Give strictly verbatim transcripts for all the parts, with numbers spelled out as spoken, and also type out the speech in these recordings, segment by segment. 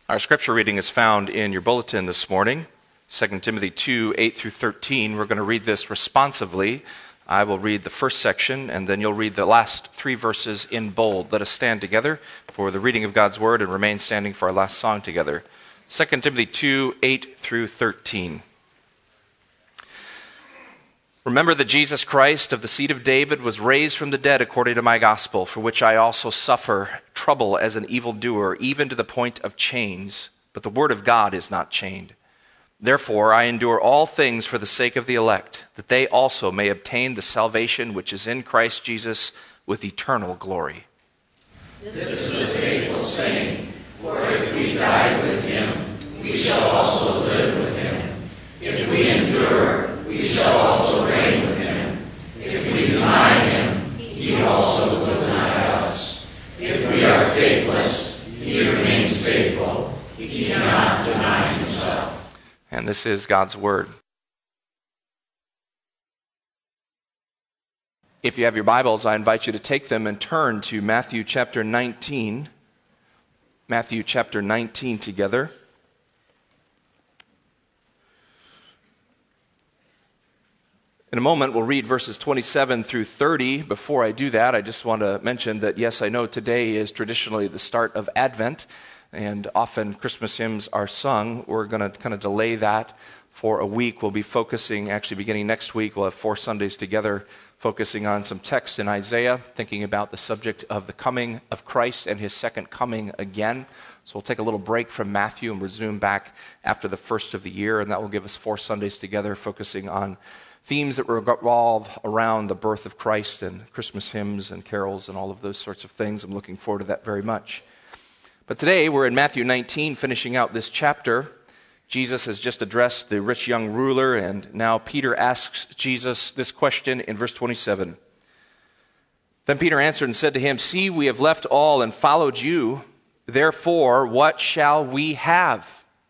Our scripture reading is found in your bulletin this morning, Second Timothy two, eight through thirteen. We're going to read this responsively. I will read the first section, and then you'll read the last three verses in bold. Let us stand together for the reading of God's Word and remain standing for our last song together. Second Timothy two, eight through thirteen. Remember that Jesus Christ of the seed of David was raised from the dead according to my gospel, for which I also suffer trouble as an evildoer, even to the point of chains. But the word of God is not chained. Therefore I endure all things for the sake of the elect, that they also may obtain the salvation which is in Christ Jesus with eternal glory. This is a faithful saying, for if we die with him, we shall also live with him. If we endure, we shall also reign with him. If we deny him, he also will deny us. If we are faithless, he remains faithful. He cannot deny himself. And this is God's Word. If you have your Bibles, I invite you to take them and turn to Matthew chapter nineteen. Matthew chapter nineteen together. In a moment, we'll read verses twenty-seven through thirty. Before I do that, I just want to mention that, yes, I know today is traditionally the start of Advent, and often Christmas hymns are sung. We're going to kind of delay that for a week. We'll be focusing, actually beginning next week, we'll have four Sundays together, focusing on some text in Isaiah, thinking about the subject of the coming of Christ and his second coming again. So we'll take a little break from Matthew and resume back after the first of the year, and that will give us four Sundays together, focusing on themes that revolve around the birth of Christ and Christmas hymns and carols and all of those sorts of things. I'm looking forward to that very much. But today we're in Matthew nineteen, finishing out this chapter. Jesus has just addressed the rich young ruler, and now Peter asks Jesus this question in verse twenty-seven. Then Peter answered and said to him, "See, we have left all and followed you. Therefore, what shall we have?"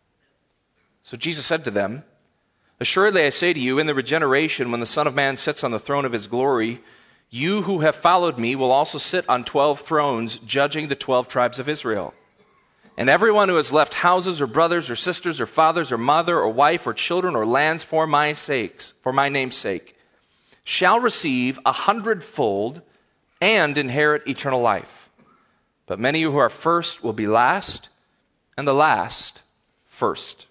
So Jesus said to them, "Assuredly I say to you, in the regeneration, when the Son of Man sits on the throne of his glory, you who have followed me will also sit on twelve thrones, judging the twelve tribes of Israel. And everyone who has left houses or brothers or sisters or fathers or mother or wife or children or lands for my sakes, for my name's sake, shall receive a hundredfold and inherit eternal life. But many who are first will be last, and the last first."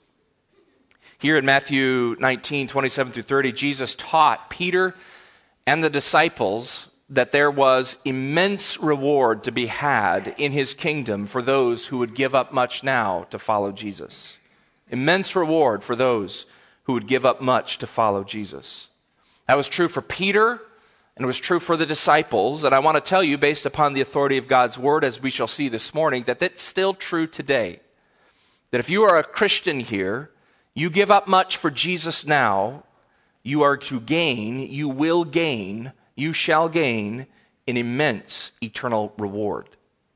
Here in Matthew nineteen, twenty-seven through thirty, Jesus taught Peter and the disciples that there was immense reward to be had in his kingdom for those who would give up much now to follow Jesus. Immense reward for those who would give up much to follow Jesus. That was true for Peter, and it was true for the disciples. And I want to tell you, based upon the authority of God's word, as we shall see this morning, that that's still true today. That if you are a Christian here, you give up much for Jesus now, you are to gain, you will gain, you shall gain an immense eternal reward.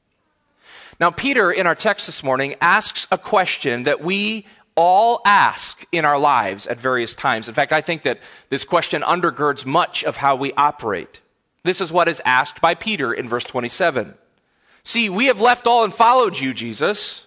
Now, Peter, in our text this morning, asks a question that we all ask in our lives at various times. In fact, I think that this question undergirds much of how we operate. This is what is asked by Peter in verse twenty-seven. "See, we have left all and followed you, Jesus.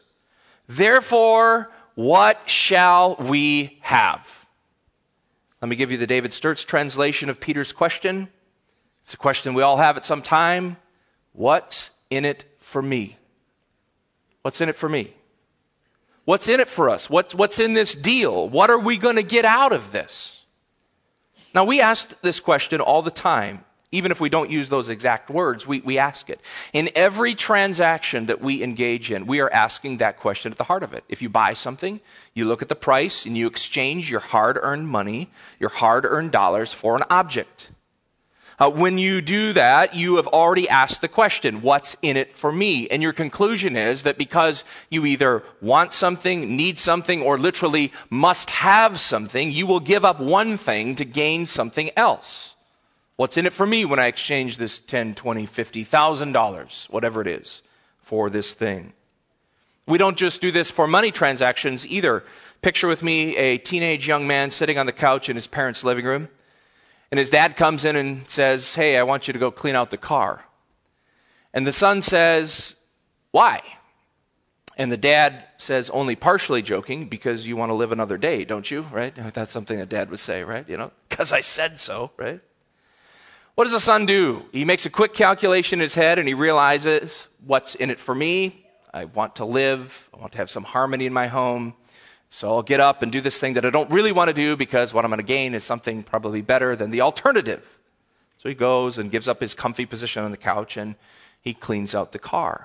Therefore, what shall we have?" Let me give you the David Sturt's translation of Peter's question. It's a question we all have at some time. What's in it for me? What's in it for me? What's in it for us? What's, what's in this deal? What are we going to get out of this? Now, we ask this question all the time. Even if we don't use those exact words, we, we ask it. In every transaction that we engage in, we are asking that question at the heart of it. If you buy something, you look at the price and you exchange your hard-earned money, your hard-earned dollars for an object. Uh, when you do that, you have already asked the question, what's in it for me? And your conclusion is that because you either want something, need something, or literally must have something, you will give up one thing to gain something else. What's in it for me when I exchange this ten, twenty, fifty thousand dollars, whatever it is, for this thing? We don't just do this for money transactions either. Picture with me a teenage young man sitting on the couch in his parents' living room, and his dad comes in and says, "Hey, I want you to go clean out the car." And the son says, "Why?" And the dad says, only partially joking, because you want to live another day, don't you, right? That's something a dad would say, right? You know, because I said so, right? What does the son do? He makes a quick calculation in his head, and he realizes, what's in it for me? I want to live. I want to have some harmony in my home. So I'll get up and do this thing that I don't really want to do, because what I'm going to gain is something probably better than the alternative. So he goes and gives up his comfy position on the couch, and he cleans out the car.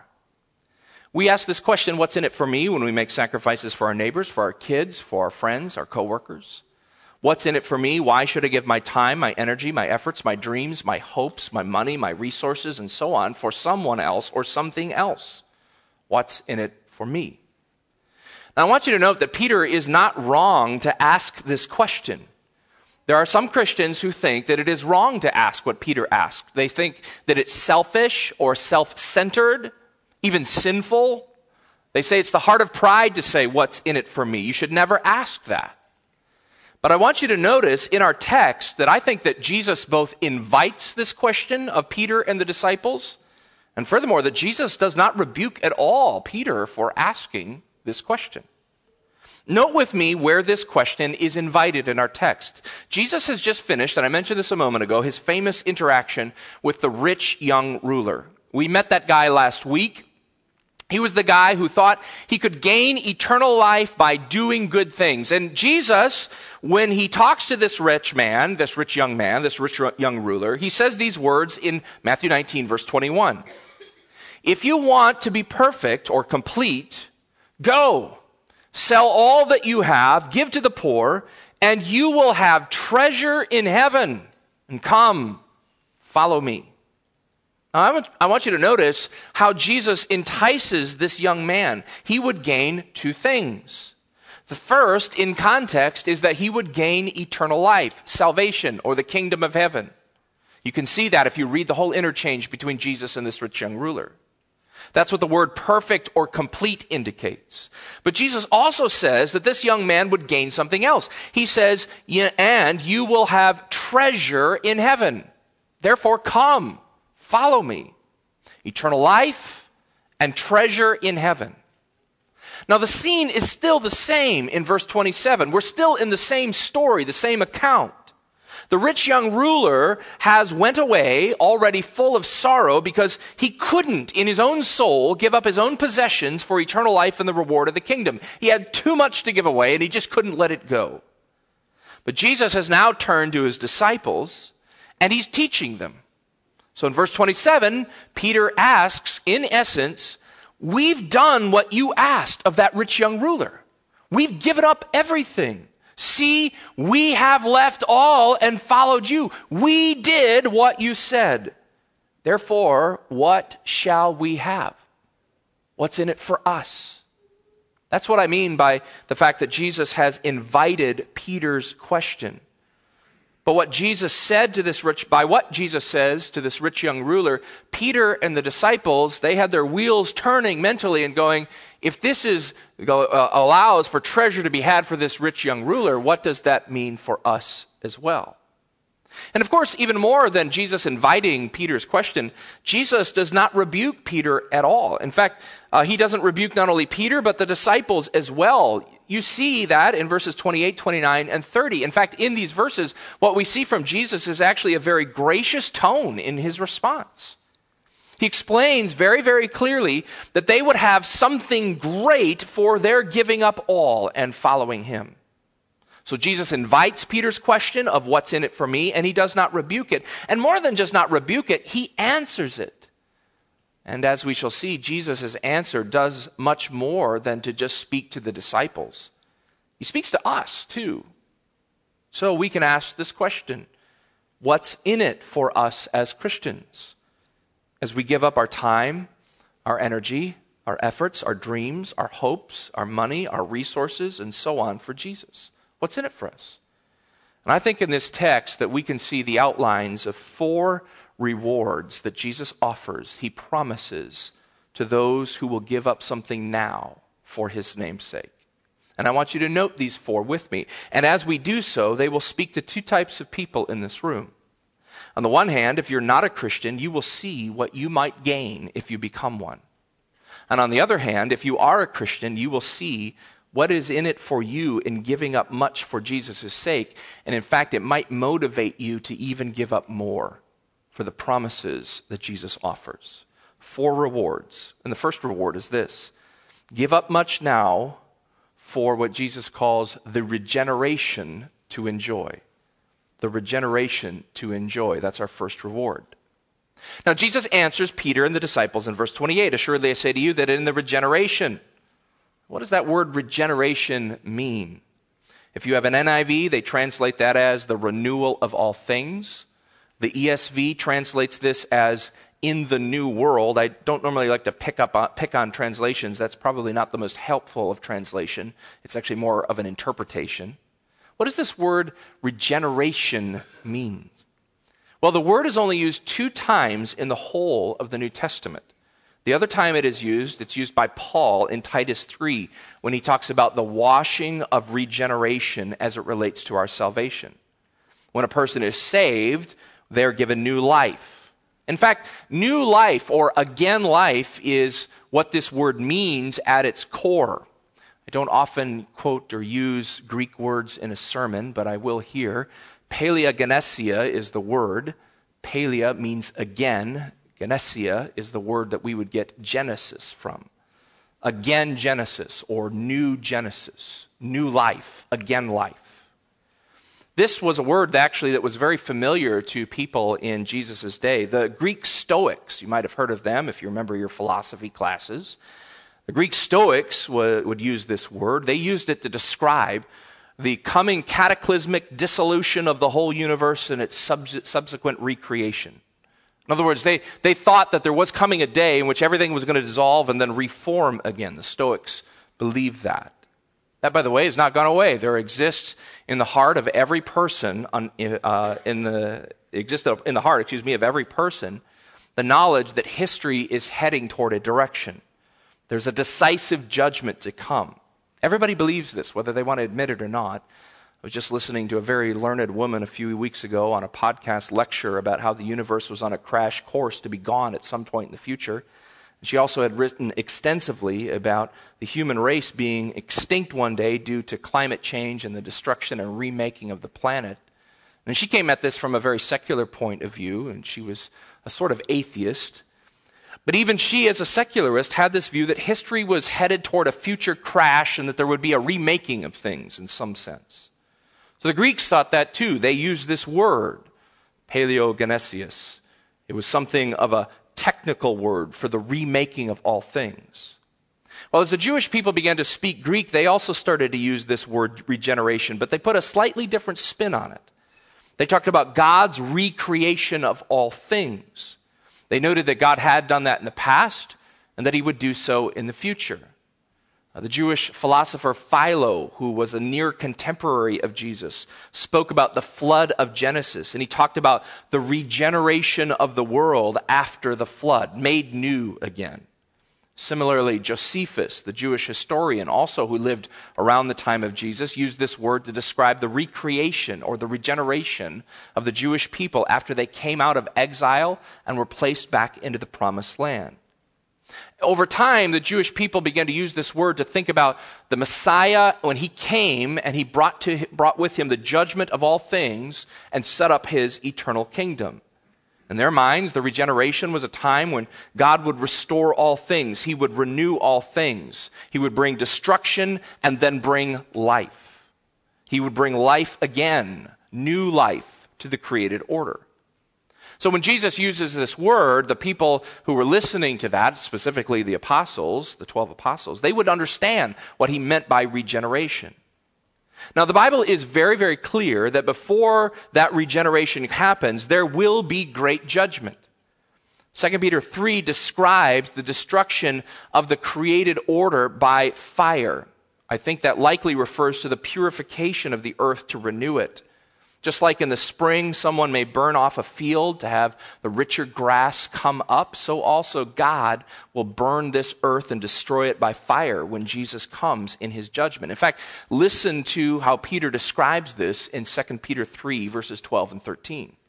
We ask this question, what's in it for me, when we make sacrifices for our neighbors, for our kids, for our friends, our coworkers? What's in it for me? Why should I give my time, my energy, my efforts, my dreams, my hopes, my money, my resources, and so on for someone else or something else? What's in it for me? Now, I want you to note that Peter is not wrong to ask this question. There are some Christians who think that it is wrong to ask what Peter asked. They think that it's selfish or self-centered, even sinful. They say it's the heart of pride to say, what's in it for me? You should never ask that. But I want you to notice in our text that I think that Jesus both invites this question of Peter and the disciples, and furthermore, that Jesus does not rebuke at all Peter for asking this question. Note with me where this question is invited in our text. Jesus has just finished, and I mentioned this a moment ago, his famous interaction with the rich young ruler. We met that guy last week. He was the guy who thought he could gain eternal life by doing good things. And Jesus, when he talks to this rich man, this rich young man, this rich young ruler, he says these words in Matthew nineteen, verse twenty-one. If you want to be perfect or complete, go, sell all that you have, give to the poor, and you will have treasure in heaven. And come, follow me. I want, I want you to notice how Jesus entices this young man. He would gain two things. The first, in context, is that he would gain eternal life, salvation, or the kingdom of heaven. You can see that if you read the whole interchange between Jesus and this rich young ruler. That's what the word perfect or complete indicates. But Jesus also says that this young man would gain something else. He says, and you will have treasure in heaven. Therefore, come. Follow me. Eternal life and treasure in heaven. Now the scene is still the same in verse twenty-seven. We're still in the same story, the same account. The rich young ruler has went away already full of sorrow because he couldn't in his own soul give up his own possessions for eternal life and the reward of the kingdom. He had too much to give away and he just couldn't let it go. But Jesus has now turned to his disciples and he's teaching them. So in verse twenty-seven, Peter asks, in essence, we've done what you asked of that rich young ruler. We've given up everything. See, we have left all and followed you. We did what you said. Therefore, what shall we have? What's in it for us? That's what I mean by the fact that Jesus has invited Peter's question. But what Jesus said to this rich, by what Jesus says to this rich young ruler, Peter and the disciples, they had their wheels turning mentally and going, if this is uh, allows for treasure to be had for this rich young ruler, what does that mean for us as well? And of course, even more than Jesus inviting Peter's question, Jesus does not rebuke Peter at all. In fact, uh, he doesn't rebuke not only Peter, but the disciples as well. You see that in verses twenty-eight, twenty-nine, and thirty. In fact, in these verses, what we see from Jesus is actually a very gracious tone in his response. He explains very, very clearly that they would have something great for their giving up all and following him. So Jesus invites Peter's question of what's in it for me, and he does not rebuke it. And more than just not rebuke it, he answers it. And as we shall see, Jesus' answer does much more than to just speak to the disciples. He speaks to us too. So we can ask this question, what's in it for us as Christians? As we give up our time, our energy, our efforts, our dreams, our hopes, our money, our resources, and so on for Jesus. What's in it for us? And I think in this text that we can see the outlines of four rewards that Jesus offers, he promises to those who will give up something now for his name's sake. And I want you to note these four with me. And as we do so, they will speak to two types of people in this room. On the one hand, if you're not a Christian, you will see what you might gain if you become one. And on the other hand, if you are a Christian, you will see what is in it for you in giving up much for Jesus' sake. And in fact, it might motivate you to even give up more for the promises that Jesus offers. Four rewards. And the first reward is this: give up much now for what Jesus calls the regeneration to enjoy. The regeneration to enjoy. That's our first reward. Now, Jesus answers Peter and the disciples in verse twenty-eight. Assuredly, I say to you that in the regeneration. What does that word regeneration mean? If you have an N I V, they translate that as the renewal of all things. The E S V translates this as in the new world. I don't normally like to pick up on, pick on translations. That's probably not the most helpful of translation. It's actually more of an interpretation. What does this word regeneration mean? Well, the word is only used two times in the whole of the New Testament. The other time it is used, it's used by Paul in Titus three when he talks about the washing of regeneration as it relates to our salvation. When a person is saved, they're given new life. In fact, new life or again life is what this word means at its core. I don't often quote or use Greek words in a sermon, but I will here. Paleogenesia is the word. Palea means again. Genesia is the word that we would get Genesis from. Again Genesis, or new Genesis, new life, again life. This was a word that actually that was very familiar to people in Jesus' day. The Greek Stoics, you might have heard of them if you remember your philosophy classes. The Greek Stoics w- would use this word. They used it to describe the coming cataclysmic dissolution of the whole universe and its sub- subsequent recreation. In other words, they, they thought that there was coming a day in which everything was going to dissolve and then reform again. The Stoics believed that. That, by the way, has not gone away. There exists in the heart of every person, on, uh, in the exists in the heart, excuse me, of every person, the knowledge that history is heading toward a direction. There's a decisive judgment to come. Everybody believes this, whether they want to admit it or not. I was just listening to a very learned woman a few weeks ago on a podcast lecture about how the universe was on a crash course to be gone at some point in the future. She also had written extensively about the human race being extinct one day due to climate change and the destruction and remaking of the planet. And she came at this from a very secular point of view, and she was a sort of atheist. But even she, as a secularist, had this view that history was headed toward a future crash and that there would be a remaking of things in some sense. So the Greeks thought that too. They used this word, paleogenesius. It was something of a technical word for the remaking of all things. Well, as the Jewish people began to speak Greek, they also started to use this word regeneration, but they put a slightly different spin on it. They talked about God's recreation of all things. They noted that God had done that in the past and that he would do so in the future. Uh, the Jewish philosopher Philo, who was a near contemporary of Jesus, spoke about the flood of Genesis, and he talked about the regeneration of the world after the flood, made new again. Similarly, Josephus, the Jewish historian, also who lived around the time of Jesus, used this word to describe the recreation or the regeneration of the Jewish people after they came out of exile and were placed back into the promised land. Over time, the Jewish people began to use this word to think about the Messiah when he came and he brought, to, brought with him the judgment of all things and set up his eternal kingdom. In their minds, the regeneration was a time when God would restore all things. He would renew all things. He would bring destruction and then bring life. He would bring life again, new life to the created order. So when Jesus uses this word, the people who were listening to that, specifically the apostles, the twelve apostles, they would understand what he meant by regeneration. Now, the Bible is very, very clear that before that regeneration happens, there will be great judgment. Second Peter three describes the destruction of the created order by fire. I think that likely refers to the purification of the earth to renew it. Just like in the spring, someone may burn off a field to have the richer grass come up, so also God will burn this earth and destroy it by fire when Jesus comes in his judgment. In fact, listen to how Peter describes this in Second Peter three, verses twelve and thirteen.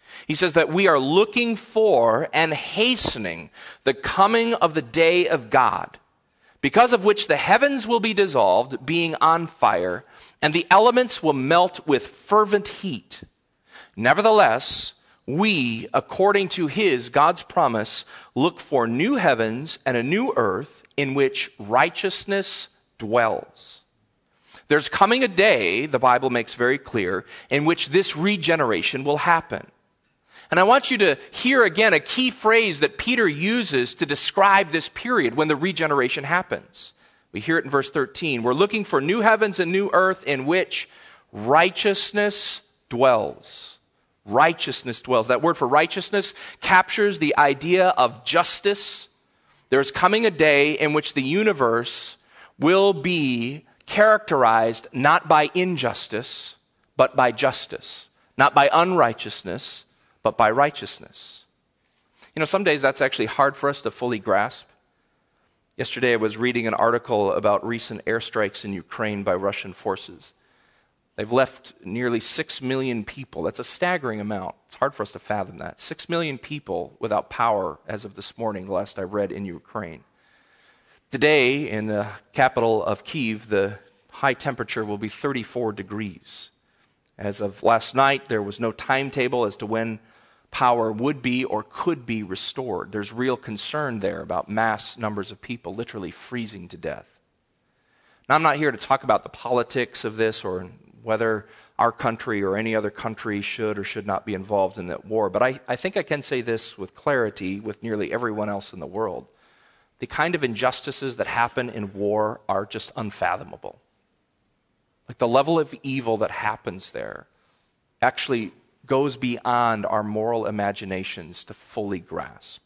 He says that we are looking for and hastening the coming of the day of God, because of which the heavens will be dissolved, being on fire, and the elements will melt with fervent heat. Nevertheless, we, according to his, God's promise, look for new heavens and a new earth in which righteousness dwells. There's coming a day, the Bible makes very clear, in which this regeneration will happen. And I want you to hear again a key phrase that Peter uses to describe this period when the regeneration happens. We hear it in verse thirteen. We're looking for new heavens and new earth in which righteousness dwells. Righteousness dwells. That word for righteousness captures the idea of justice. There's coming a day in which the universe will be characterized not by injustice, but by justice. Not by unrighteousness, but by righteousness. You know, some days that's actually hard for us to fully grasp. Yesterday I was reading an article about recent airstrikes in Ukraine by Russian forces. They've left nearly six million people. That's a staggering amount. It's hard for us to fathom that. Six million people without power as of this morning, the last I read, in Ukraine. Today, in the capital of Kyiv, the high temperature will be thirty-four degrees. As of last night, there was no timetable as to when power would be or could be restored. There's real concern there about mass numbers of people literally freezing to death. Now, I'm not here to talk about the politics of this or whether our country or any other country should or should not be involved in that war, but I, I think I can say this with clarity with nearly everyone else in the world. The kind of injustices that happen in war are just unfathomable. Like the level of evil that happens there actually goes beyond our moral imaginations to fully grasp.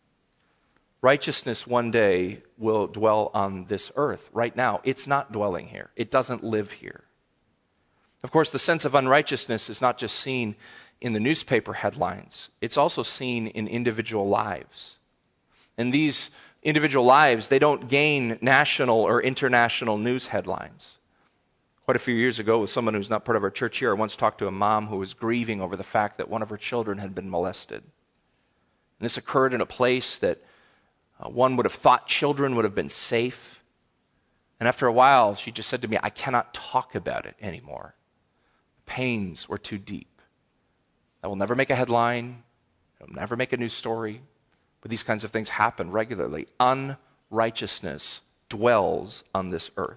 Righteousness one day will dwell on this earth. Right now, it's not dwelling here. It doesn't live here. Of course, the sense of unrighteousness is not just seen in the newspaper headlines. It's also seen in individual lives. And these individual lives, they don't gain national or international news headlines. Quite a few years ago, with someone who's not part of our church here, I once talked to a mom who was grieving over the fact that one of her children had been molested. And this occurred in a place that uh, one would have thought children would have been safe. And after a while, she just said to me, I cannot talk about it anymore. The pains were too deep. I will never make a headline. I will never make a news story. But these kinds of things happen regularly. Unrighteousness dwells on this earth.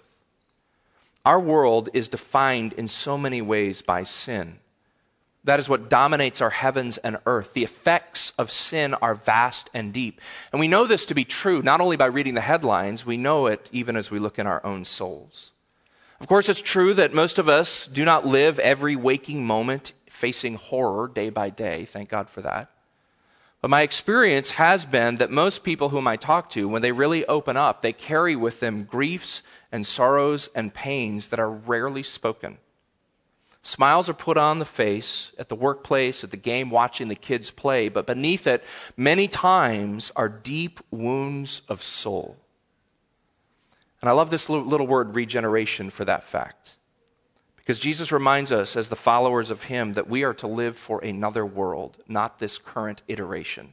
Our world is defined in so many ways by sin. That is what dominates our heavens and earth. The effects of sin are vast and deep. And we know this to be true not only by reading the headlines, we know it even as we look in our own souls. Of course, it's true that most of us do not live every waking moment facing horror day by day. Thank God for that. But my experience has been that most people whom I talk to, when they really open up, they carry with them griefs and sorrows and pains that are rarely spoken. Smiles are put on the face at the workplace, at the game, watching the kids play, but beneath it, many times are deep wounds of soul. And I love this little word, regeneration, for that fact. Because Jesus reminds us, as the followers of him, that we are to live for another world, not this current iteration.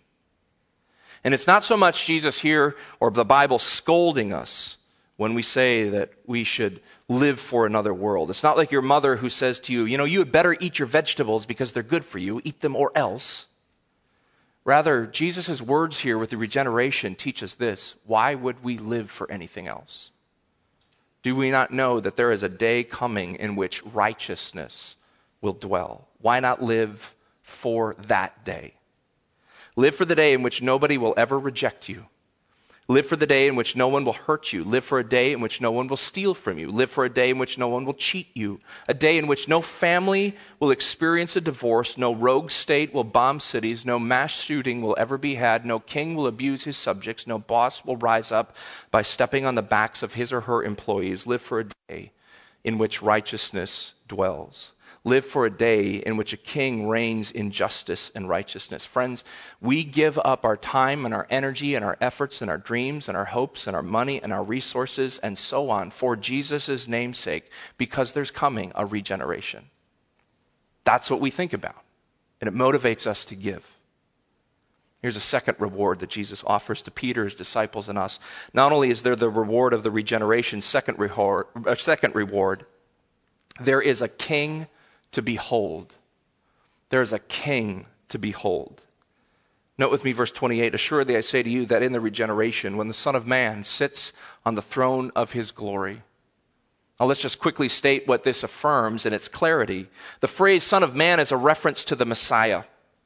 And it's not so much Jesus here or the Bible scolding us when we say that we should live for another world. It's not like your mother who says to you, you know, you had better eat your vegetables because they're good for you. Eat them or else. Rather, Jesus' words here with the regeneration teach us this. Why would we live for anything else? Do we not know that there is a day coming in which righteousness will dwell? Why not live for that day? Live for the day in which nobody will ever reject you. Live for the day in which no one will hurt you. Live for a day in which no one will steal from you. Live for a day in which no one will cheat you. A day in which no family will experience a divorce. No rogue state will bomb cities. No mass shooting will ever be had. No king will abuse his subjects. No boss will rise up by stepping on the backs of his or her employees. Live for a day in which righteousness dwells. Live for a day in which a king reigns in justice and righteousness. Friends, we give up our time and our energy and our efforts and our dreams and our hopes and our money and our resources and so on for Jesus' name's sake because there's coming a regeneration. That's what we think about and it motivates us to give. Here's a second reward that Jesus offers to Peter, his disciples, and us. Not only is there the reward of the regeneration, second reward, uh, second reward, there is a king to behold. There is a king to behold. Note with me verse twenty-eight, assuredly I say to you that in the regeneration, when the Son of Man sits on the throne of his glory. Now let's just quickly state what this affirms in its clarity. The phrase Son of Man is a reference to the Messiah.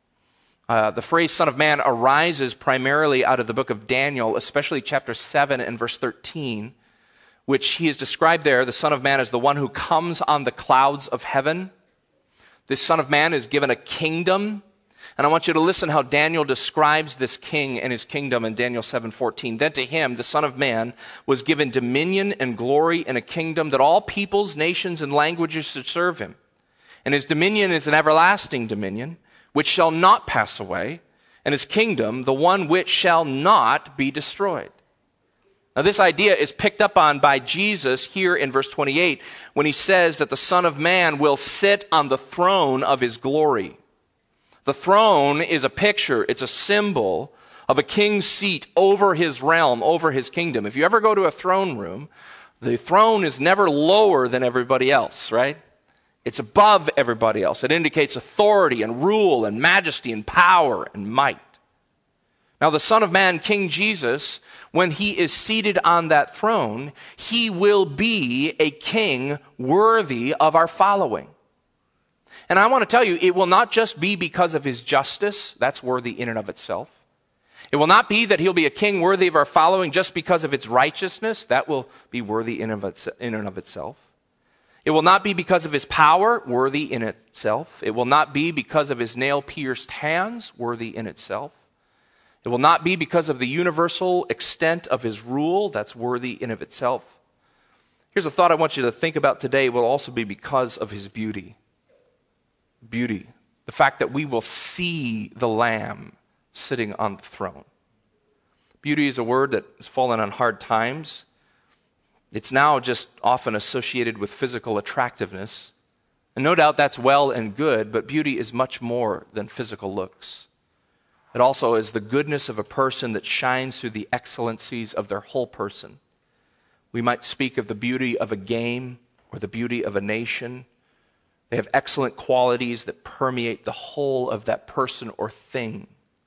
Uh, the phrase Son of Man arises primarily out of the book of Daniel, especially chapter seven and verse thirteen, which he is described there, the Son of Man, as the one who comes on the clouds of heaven. This Son of Man is given a kingdom. And I want you to listen how Daniel describes this king and his kingdom in Daniel seven fourteen. Then to him, the Son of Man, was given dominion and glory and a kingdom that all peoples, nations, and languages should serve him. And his dominion is an everlasting dominion, which shall not pass away, and his kingdom, the one which shall not be destroyed. Now this idea is picked up on by Jesus here in verse twenty-eight, when he says that the Son of Man will sit on the throne of his glory. The throne is a picture, it's a symbol of a king's seat over his realm, over his kingdom. If you ever go to a throne room, the throne is never lower than everybody else, right? It's above everybody else. It indicates authority and rule and majesty and power and might. Now the Son of Man, King Jesus, when he is seated on that throne, he will be a king worthy of our following. And I want to tell you, it will not just be because of his justice. That's worthy in and of itself. It will not be that he'll be a king worthy of our following just because of its righteousness. That will be worthy in and of itself. It will not be because of his power, worthy in itself. It will not be because of his nail-pierced hands, worthy in itself. It will not be because of the universal extent of his rule. That's worthy in of itself. Here's a thought I want you to think about today. It will also be because of his beauty. Beauty. The fact that we will see the Lamb sitting on the throne. Beauty is a word that has fallen on hard times. It's now just often associated with physical attractiveness. And no doubt that's well and good, but beauty is much more than physical looks. It also is the goodness of a person that shines through the excellencies of their whole person. We might speak of the beauty of a game or the beauty of a nation. They have excellent qualities that permeate the whole of that person or thing.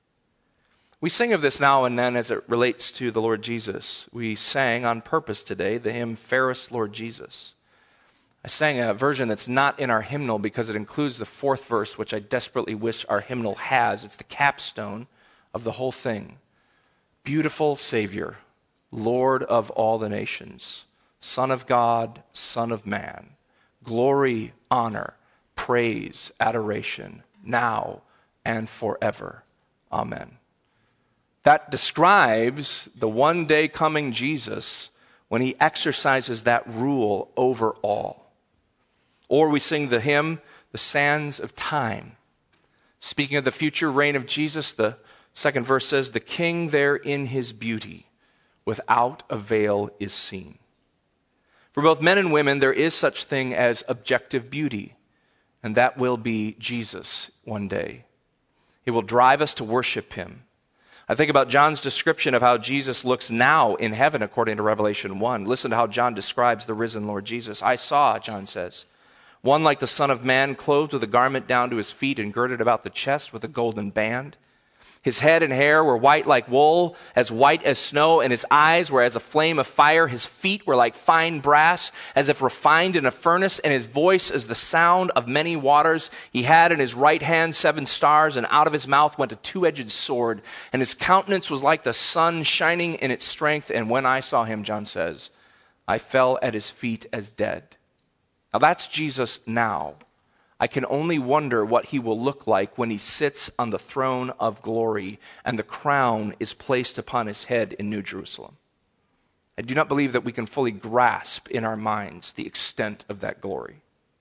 We sing of this now and then as it relates to the Lord Jesus. We sang on purpose today the hymn, Fairest Lord Jesus. I sang a version that's not in our hymnal because it includes the fourth verse, which I desperately wish our hymnal has. It's the capstone of the whole thing. Beautiful Savior, Lord of all the nations, Son of God, Son of Man, glory, honor, praise, adoration, now and forever. Amen. That describes the one day coming Jesus when he exercises that rule over all. Or we sing the hymn, The Sands of Time. Speaking of the future reign of Jesus, the second verse says, the King there in his beauty, without a veil is seen. For both men and women, there is such thing as objective beauty, and that will be Jesus one day. He will drive us to worship him. I think about John's description of how Jesus looks now in heaven according to Revelation one. Listen to how John describes the risen Lord Jesus. I saw, John says, one like the Son of Man, clothed with a garment down to his feet and girded about the chest with a golden band. His head and hair were white like wool, as white as snow, and his eyes were as a flame of fire. His feet were like fine brass, as if refined in a furnace, and his voice as the sound of many waters. He had in his right hand seven stars, and out of his mouth went a two-edged sword, and his countenance was like the sun shining in its strength. And when I saw him, John says, I fell at his feet as dead. Now that's Jesus now. I can only wonder what he will look like when he sits on the throne of glory and the crown is placed upon his head in New Jerusalem. I do not believe that we can fully grasp in our minds the extent of that glory.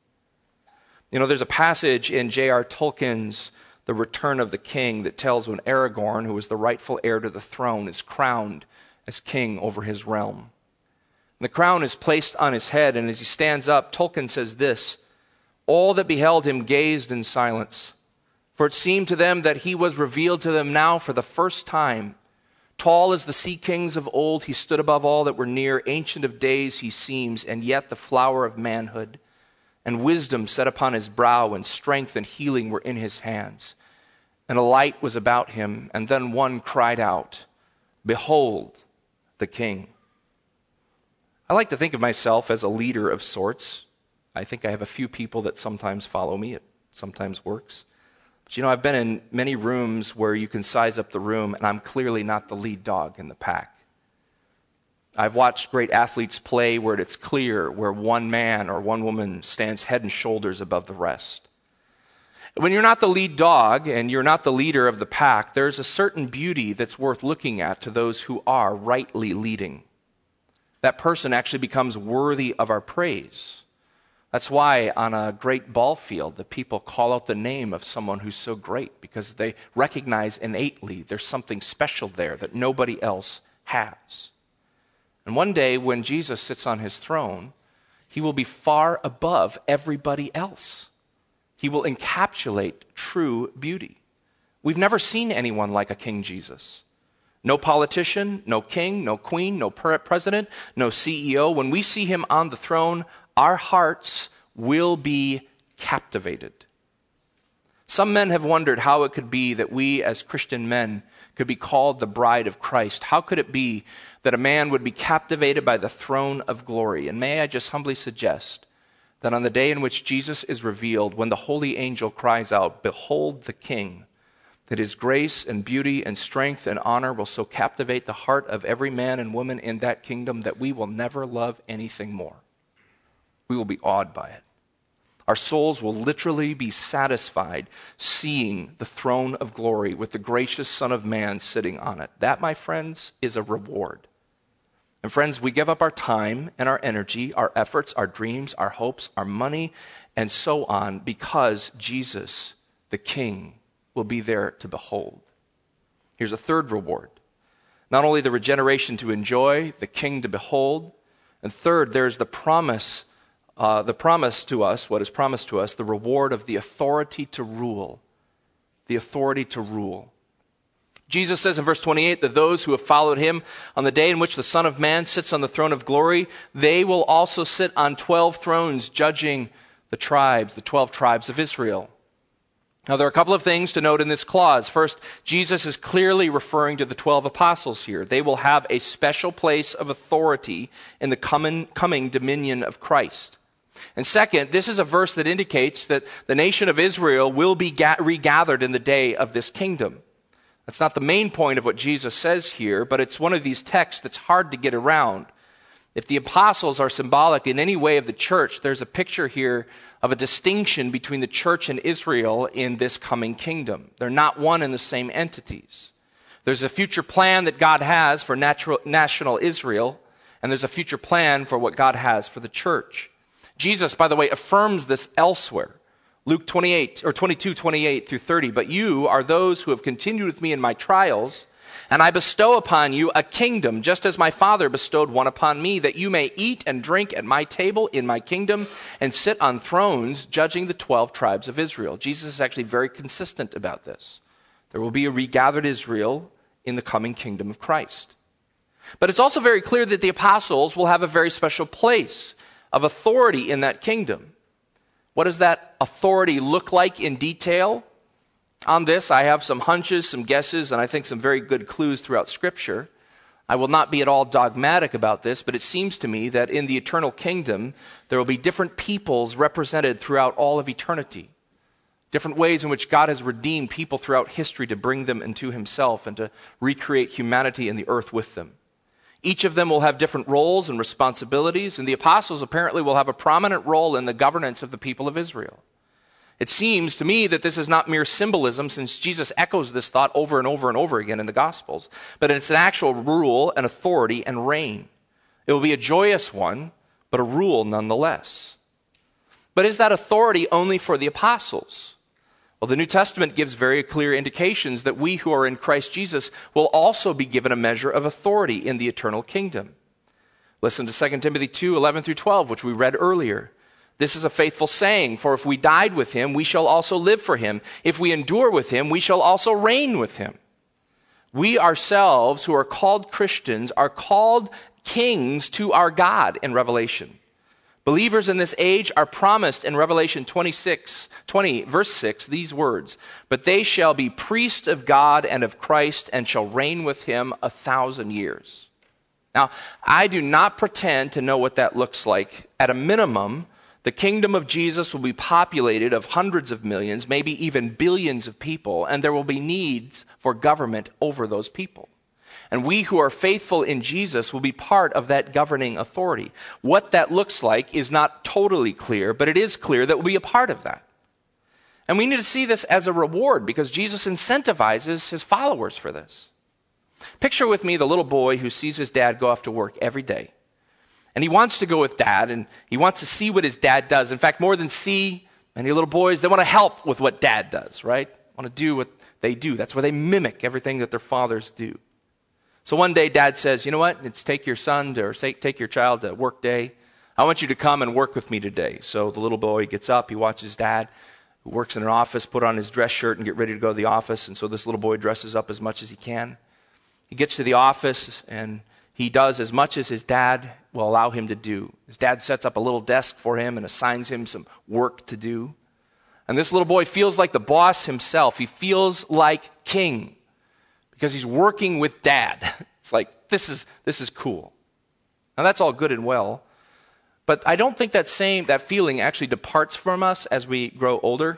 You know, there's a passage in J R Tolkien's The Return of the King that tells when Aragorn, who is the rightful heir to the throne, is crowned as king over his realm. The crown is placed on his head, and as he stands up, Tolkien says this, all that beheld him gazed in silence, For it seemed to them that he was revealed to them now for the first time. Tall as the sea kings of old, he stood above all that were near. Ancient of days he seems, and yet the flower of manhood. And wisdom sat upon his brow, and strength and healing were in his hands. And a light was about him, and then one cried out, Behold the King. I like to think of myself as a leader of sorts. I think I have a few people that sometimes follow me. It sometimes works. But you know, I've been in many rooms where you can size up the room, and I'm clearly not the lead dog in the pack. I've watched great athletes play where it's clear where one man or one woman stands head and shoulders above the rest. When you're not the lead dog and you're not the leader of the pack, there's a certain beauty that's worth looking at to those who are rightly leading. That person actually becomes worthy of our praise. That's why on a great ball field, the people call out the name of someone who's so great, because they recognize innately there's something special there that nobody else has. And one day when Jesus sits on his throne, he will be far above everybody else. He will encapsulate true beauty. We've never seen anyone like a King Jesus. No politician, no king, no queen, no president, no C E O. When we see him on the throne, our hearts will be captivated. Some men have wondered how it could be that we as Christian men could be called the bride of Christ. How could it be that a man would be captivated by the throne of glory? And may I just humbly suggest that on the day in which Jesus is revealed, when the holy angel cries out, Behold the King, that his grace and beauty and strength and honor will so captivate the heart of every man and woman in that kingdom that we will never love anything more. We will be awed by it. Our souls will literally be satisfied seeing the throne of glory with the gracious Son of Man sitting on it. That, my friends, is a reward. And friends, we give up our time and our energy, our efforts, our dreams, our hopes, our money, and so on, because Jesus, the King, will be there to behold. Here's a third reward. Not only the regeneration to enjoy, the King to behold, and third, there's the promise Uh, the promise to us, what is promised to us, the reward of the authority to rule. The authority to rule. Jesus says in verse twenty-eight that those who have followed him on the day in which the Son of Man sits on the throne of glory, they will also sit on twelve thrones, judging the tribes, the twelve tribes of Israel. Now, there are a couple of things to note in this clause. First, Jesus is clearly referring to the twelve apostles here. They will have a special place of authority in the coming, coming dominion of Christ. And second, this is a verse that indicates that the nation of Israel will be ga- regathered in the day of this kingdom. That's not the main point of what Jesus says here, but it's one of these texts that's hard to get around. If the apostles are symbolic in any way of the church, there's a picture here of a distinction between the church and Israel in this coming kingdom. They're not one and the same entities. There's a future plan that God has for natural, national Israel, and there's a future plan for what God has for the church. Jesus, by the way, affirms this elsewhere. Luke twenty-eight, or twenty-two, twenty-eight through thirty. But you are those who have continued with me in my trials, and I bestow upon you a kingdom, just as my Father bestowed one upon me, that you may eat and drink at my table in my kingdom, and sit on thrones, judging the twelve tribes of Israel. Jesus is actually very consistent about this. There will be a regathered Israel in the coming kingdom of Christ. But it's also very clear that the apostles will have a very special place of authority in that kingdom. What does that authority look like in detail? On this, I have some hunches, some guesses, and I think some very good clues throughout Scripture. I will not be at all dogmatic about this, but it seems to me that in the eternal kingdom, there will be different peoples represented throughout all of eternity. Different ways in which God has redeemed people throughout history to bring them into himself and to recreate humanity and the earth with them. Each of them will have different roles and responsibilities, and the apostles apparently will have a prominent role in the governance of the people of Israel. It seems to me that this is not mere symbolism, since Jesus echoes this thought over and over and over again in the Gospels, but it's an actual rule and authority and reign. It will be a joyous one, but a rule nonetheless. But is that authority only for the apostles? Well, the New Testament gives very clear indications that we who are in Christ Jesus will also be given a measure of authority in the eternal kingdom. Listen to Second Timothy two, eleven through twelve, which we read earlier. This is a faithful saying, for if we died with him, we shall also live for him. If we endure with him, we shall also reign with him. We ourselves, who are called Christians, are called kings to our God in Revelation. Believers in this age are promised in Revelation twenty-six, twenty, verse six, these words, "But they shall be priests of God and of Christ, and shall reign with him a thousand years." Now, I do not pretend to know what that looks like. At a minimum, the kingdom of Jesus will be populated of hundreds of millions, maybe even billions of people, and there will be needs for government over those people. And we who are faithful in Jesus will be part of that governing authority. What that looks like is not totally clear, but it is clear that we'll be a part of that. And we need to see this as a reward because Jesus incentivizes his followers for this. Picture with me the little boy who sees his dad go off to work every day. And he wants to go with dad, and he wants to see what his dad does. In fact, more than see, many little boys, they want to help with what dad does, right? Want to do what they do. That's where they mimic everything that their fathers do. So one day, dad says, you know what? It's take your son to, or say, take your child to work day. I want you to come and work with me today. So the little boy gets up. He watches dad, who works in an office, put on his dress shirt and get ready to go to the office. And so this little boy dresses up as much as he can. He gets to the office, and he does as much as his dad will allow him to do. His dad sets up a little desk for him and assigns him some work to do. And this little boy feels like the boss himself. He feels like king. Because he's working with dad. It's like, this is this is cool. Now that's all good and well. But I don't think that same that feeling actually departs from us as we grow older.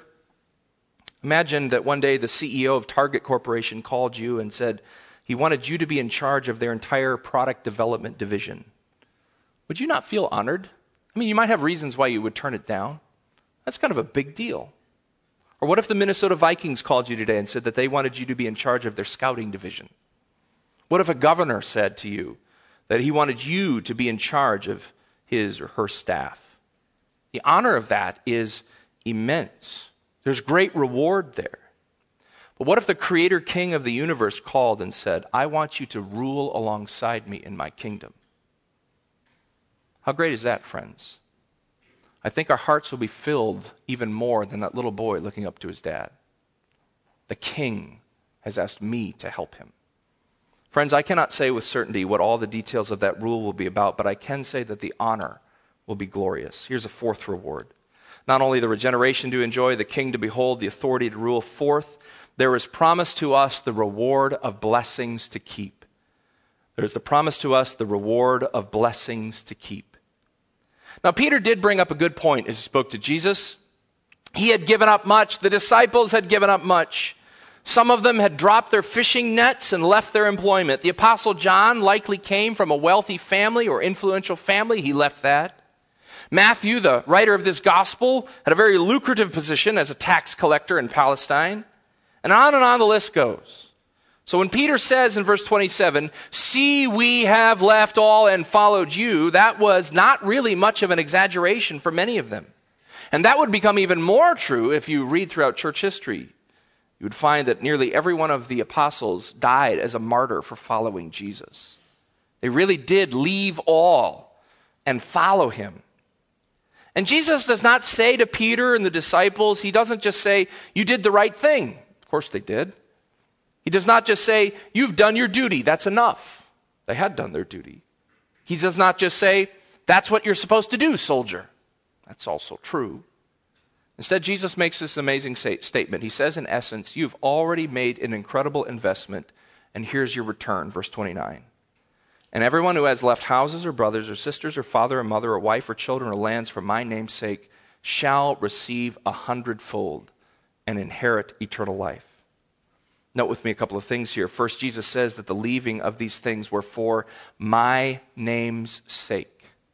Imagine that one day the C E O of Target Corporation called you and said he wanted you to be in charge of their entire product development division. Would you not feel honored? I mean, you might have reasons why you would turn it down. That's kind of a big deal. Or what if the Minnesota Vikings called you today and said that they wanted you to be in charge of their scouting division? What if a governor said to you that he wanted you to be in charge of his or her staff? The honor of that is immense. There's great reward there. But what if the creator king of the universe called and said, I want you to rule alongside me in my kingdom? How great is that, friends? I think our hearts will be filled even more than that little boy looking up to his dad. The king has asked me to help him. Friends, I cannot say with certainty what all the details of that rule will be about, but I can say that the honor will be glorious. Here's a fourth reward. Not only the regeneration to enjoy, the king to behold, the authority to rule. Fourth, there is promised to us the reward of blessings to keep. There is the promise to us the reward of blessings to keep. Now, Peter did bring up a good point as he spoke to Jesus. He had given up much. The disciples had given up much. Some of them had dropped their fishing nets and left their employment. The Apostle John likely came from a wealthy family or influential family. He left that. Matthew, the writer of this gospel, had a very lucrative position as a tax collector in Palestine. And on and on the list goes. So when Peter says in verse twenty-seven, see, we have left all and followed you, that was not really much of an exaggeration for many of them. And that would become even more true if you read throughout church history. You would find that nearly every one of the apostles died as a martyr for following Jesus. They really did leave all and follow him. And Jesus does not say to Peter and the disciples, he doesn't just say, you did the right thing. Of course they did. He does not just say, you've done your duty, that's enough. They had done their duty. He does not just say, that's what you're supposed to do, soldier. That's also true. Instead, Jesus makes this amazing statement. He says, in essence, you've already made an incredible investment, and here's your return, verse twenty-nine. And everyone who has left houses or brothers or sisters or father or mother or wife or children or lands for my name's sake shall receive a hundredfold and inherit eternal life. Note with me a couple of things here. First, Jesus says that the leaving of these things were for my name's sake.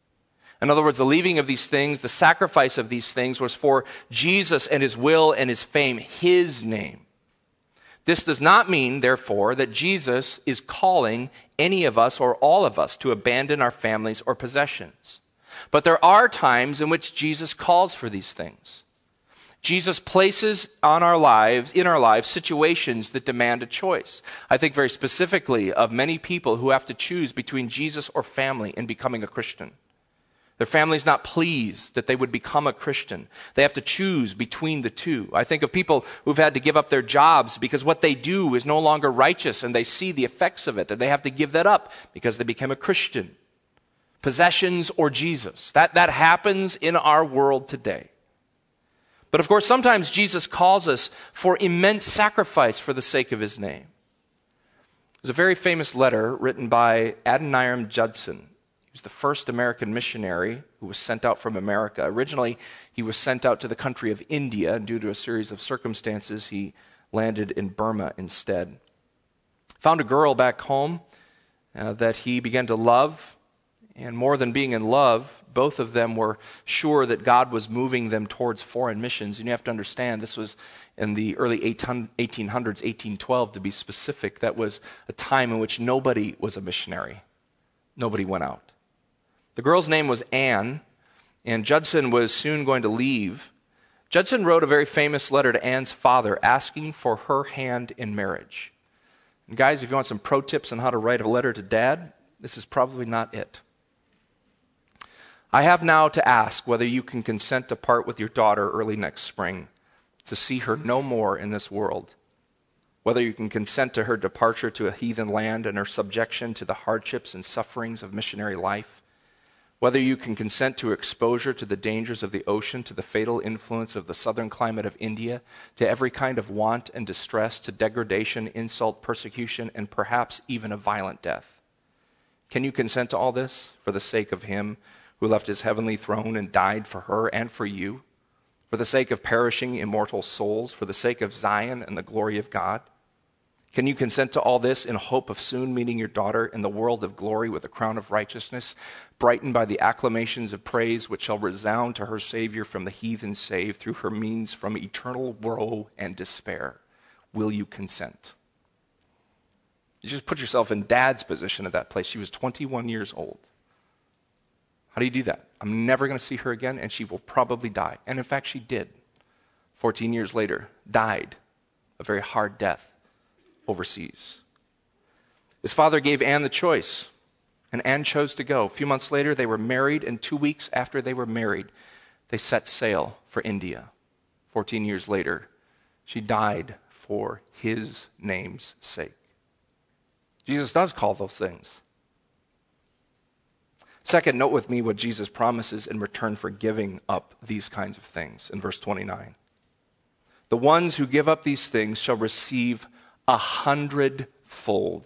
In other words, the leaving of these things, the sacrifice of these things was for Jesus and his will and his fame, his name. This does not mean, therefore, that Jesus is calling any of us or all of us to abandon our families or possessions. But there are times in which Jesus calls for these things. Jesus places on our lives, in our lives, situations that demand a choice. I think very specifically of many people who have to choose between Jesus or family in becoming a Christian. Their family's not pleased that they would become a Christian. They have to choose between the two. I think of people who've had to give up their jobs because what they do is no longer righteous and they see the effects of it, and they have to give that up because they became a Christian. Possessions or Jesus. That, that happens in our world today. But of course, sometimes Jesus calls us for immense sacrifice for the sake of his name. There's a very famous letter written by Adoniram Judson. He was the first American missionary who was sent out from America. Originally, he was sent out to the country of India, and due to a series of circumstances, he landed in Burma instead. Found a girl back home uh, that he began to love, and more than being in love, both of them were sure that God was moving them towards foreign missions. And you have to understand, this was in the early eighteen hundreds, eighteen twelve to be specific. That was a time in which nobody was a missionary. Nobody went out. The girl's name was Anne, and Judson was soon going to leave. Judson wrote a very famous letter to Anne's father asking for her hand in marriage. And guys, if you want some pro tips on how to write a letter to dad, this is probably not it. I have now to ask whether you can consent to part with your daughter early next spring, to see her no more in this world. Whether you can consent to her departure to a heathen land and her subjection to the hardships and sufferings of missionary life. Whether you can consent to exposure to the dangers of the ocean, to the fatal influence of the southern climate of India, to every kind of want and distress, to degradation, insult, persecution, and perhaps even a violent death. Can you consent to all this for the sake of him who left his heavenly throne and died for her and for you, for the sake of perishing immortal souls, for the sake of Zion and the glory of God? Can you consent to all this in hope of soon meeting your daughter in the world of glory with a crown of righteousness, brightened by the acclamations of praise which shall resound to her Savior from the heathen saved through her means from eternal woe and despair? Will you consent? You just put yourself in dad's position at that place. She was twenty-one years old. How do you do that? I'm never going to see her again, and she will probably die. And in fact, she did. fourteen years later, died a very hard death overseas. His father gave Anne the choice, and Anne chose to go. A few months later, they were married, and two weeks after they were married, they set sail for India. fourteen years later, she died for his name's sake. Jesus does call those things. Second, note with me what Jesus promises in return for giving up these kinds of things in verse twenty-nine. The ones who give up these things shall receive a hundredfold.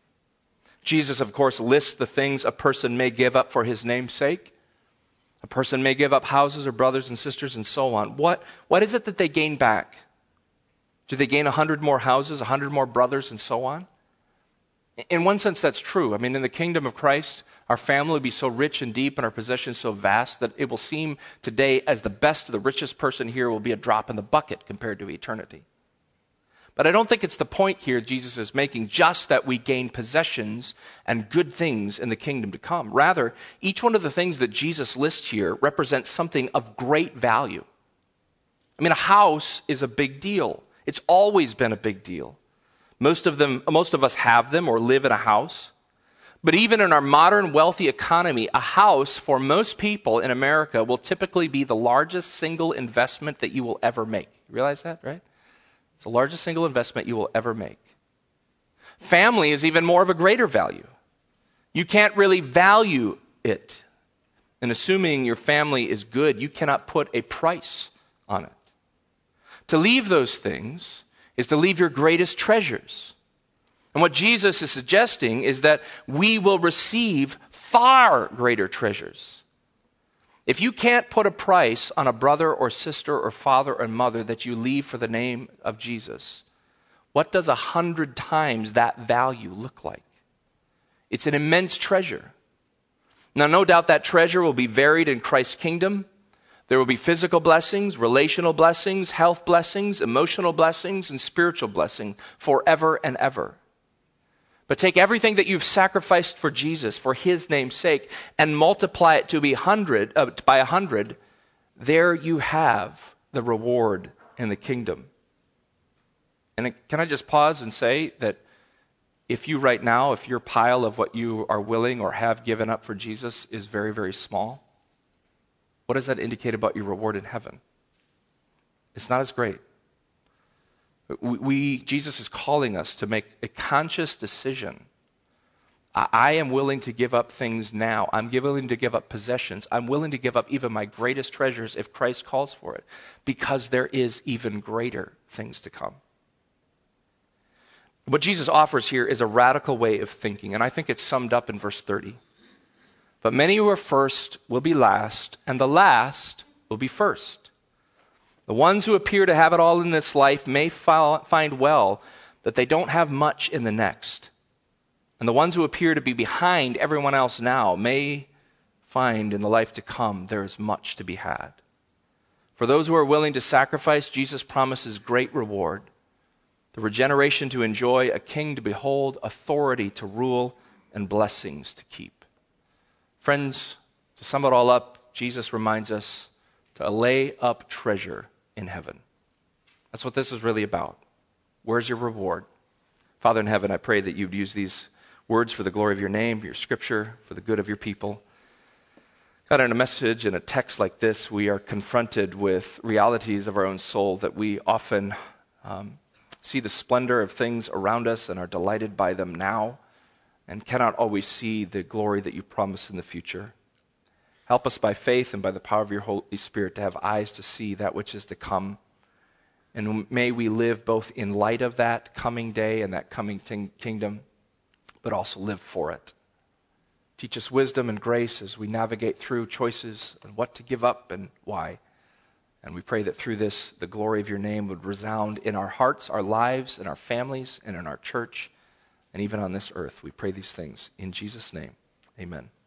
Jesus, of course, lists the things a person may give up for his name's sake. A person may give up houses or brothers and sisters and so on. What, what is it that they gain back? Do they gain a hundred more houses, a hundred more brothers and so on? In one sense, that's true. I mean, in the kingdom of Christ, our family will be so rich and deep and our possessions so vast that it will seem today as the best, the richest person here will be a drop in the bucket compared to eternity. But I don't think it's the point here Jesus is making, just that we gain possessions and good things in the kingdom to come. Rather, each one of the things that Jesus lists here represents something of great value. I mean, a house is a big deal. It's always been a big deal. Most of them, most of us have them or live in a house. But even in our modern wealthy economy, a house for most people in America will typically be the largest single investment that you will ever make. You realize that, right? It's the largest single investment you will ever make. Family is even more of a greater value. You can't really value it. And assuming your family is good, you cannot put a price on it. To leave those things is to leave your greatest treasures. And what Jesus is suggesting is that we will receive far greater treasures. If you can't put a price on a brother or sister or father or mother that you leave for the name of Jesus, what does a hundred times that value look like? It's an immense treasure. Now, no doubt that treasure will be varied in Christ's kingdom. There will be physical blessings, relational blessings, health blessings, emotional blessings, and spiritual blessing forever and ever. But take everything that you've sacrificed for Jesus, for his name's sake, and multiply it to be hundred uh, by a hundred. There you have the reward in the kingdom. And can I just pause and say that if you right now, if your pile of what you are willing or have given up for Jesus is very, very small, what does that indicate about your reward in heaven? It's not as great. We, we Jesus is calling us to make a conscious decision. I, I am willing to give up things now. I'm willing to give up possessions. I'm willing to give up even my greatest treasures if Christ calls for it, because there is even greater things to come. What Jesus offers here is a radical way of thinking, and I think it's summed up in verse thirty. But many who are first will be last, and the last will be first. The ones who appear to have it all in this life may find well that they don't have much in the next. And the ones who appear to be behind everyone else now may find in the life to come there is much to be had. For those who are willing to sacrifice, Jesus promises great reward. The regeneration to enjoy, a king to behold, authority to rule, and blessings to keep. Friends, to sum it all up, Jesus reminds us to lay up treasure in heaven. That's what this is really about. Where's your reward? Father in heaven, I pray that you'd use these words for the glory of your name, your scripture, for the good of your people. God, in a message, in a text like this, we are confronted with realities of our own soul that we often um, see the splendor of things around us and are delighted by them now, and cannot always see the glory that you promise in the future. Help us by faith and by the power of your Holy Spirit to have eyes to see that which is to come. And may we live both in light of that coming day and that coming ting- kingdom, but also live for it. Teach us wisdom and grace as we navigate through choices and what to give up and why. And we pray that through this, the glory of your name would resound in our hearts, our lives, in our families, and in our church, and even on this earth. We pray these things in Jesus' name. Amen.